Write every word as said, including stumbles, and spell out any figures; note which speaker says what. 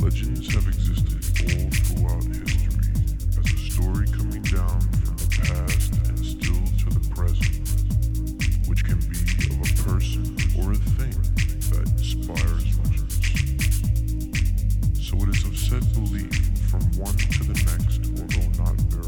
Speaker 1: Legends have existed all throughout history as a story coming down from the past and still to the present, which can be of a person or a thing that inspires legends. So it is of said belief from one to the next, although not verified.